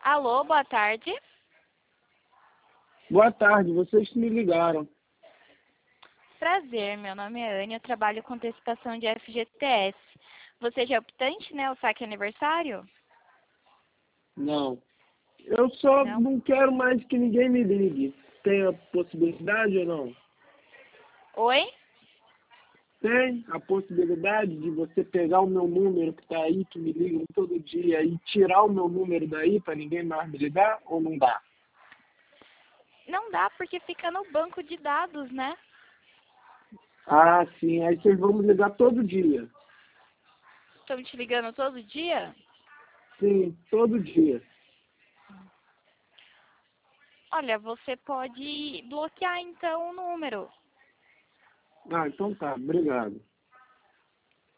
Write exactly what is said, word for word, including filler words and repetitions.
Alô, boa tarde. Boa tarde, vocês me ligaram. Prazer, meu nome é Anne, eu trabalho com antecipação de F G T S. Você já é optante, né? O saque aniversário? Não. Eu só Não. não quero mais que ninguém me ligue. Tem a possibilidade ou não? Oi? Tem a possibilidade de você pegar o meu número que tá aí, que me liga todo dia, e tirar o meu número daí para ninguém mais me ligar, ou não dá? Não dá porque fica no banco de dados, né? Ah, sim. Aí vocês vão me ligar todo dia. Estão te ligando todo dia? Sim, todo dia. Olha, você pode bloquear então o número. Ah, então tá. Obrigado.